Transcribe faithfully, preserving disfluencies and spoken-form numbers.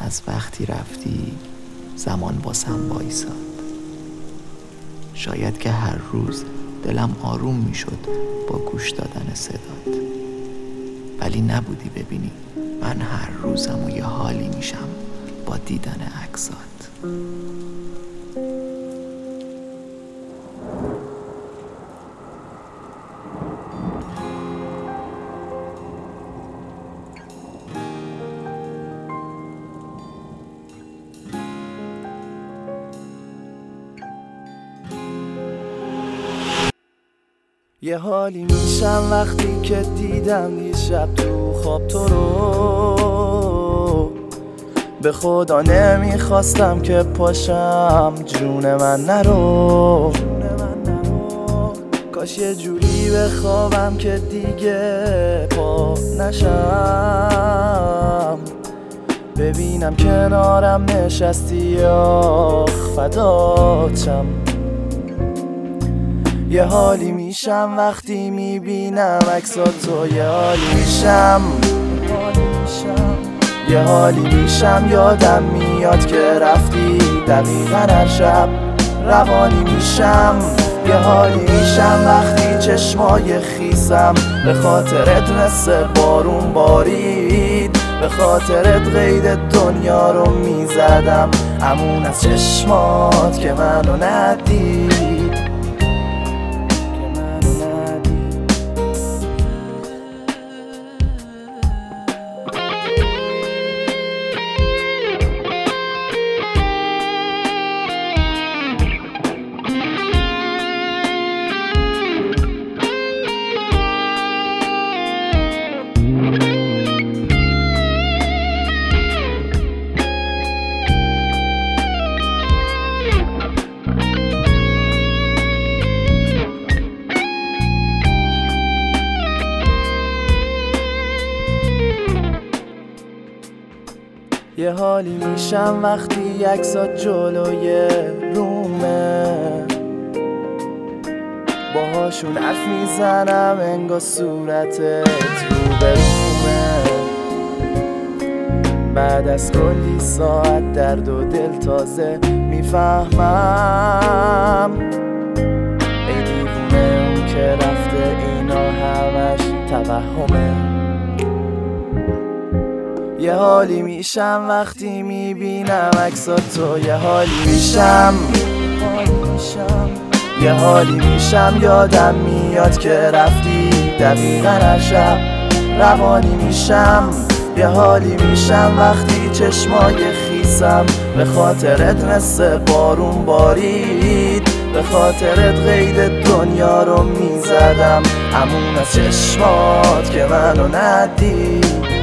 از وقتی رفتی زمان واسم وایساد. شاید که هر روز دلم آروم میشد با گوش دادن صدات، ولی نبودی ببینی من هر روزم و یه حالی میشم با دیدن عکسات. یه حالی میشم وقتی که دیدم دیشب تو خواب تو رو. به خدا نمیخواستم که پاشم جون من نرو. کاش یه جوری بخوابم که دیگه پا نشم، ببینم کنارم نشستی آخ فداتم. یه حالی میشم وقتی میبینم عکساتو، یه حالی میشم یه حالی میشم یادم میاد که رفتی دقیقا هر شب. روانی میشم یه حالی میشم وقتی چشمای خیسم به خاطرت مثل بارون بارید. به خاطرت قید دنیا رو میزدم، امون از چشمات که منو ندید. یه حالی میشم وقتی عکسات جلوی رومه، باهاشون حرف میزنم انگار صورتت رو به رومه. بعد از کلی ساعت درد و دل تازه میفهمم ای دیوونه اون که رفته اینا همش توهمه. یه حالی میشم وقتی میبینم عکساتو، یه حالی میشم یه حالی میشم یادم میاد که رفتی دقیقا هر شب. روانی میشم یه حالی میشم وقتی چشمای خیسم به خاطرت مثل بارون بارید. به خاطرت قید دنیا رو میزدم، امون از چشمات که منو ندید.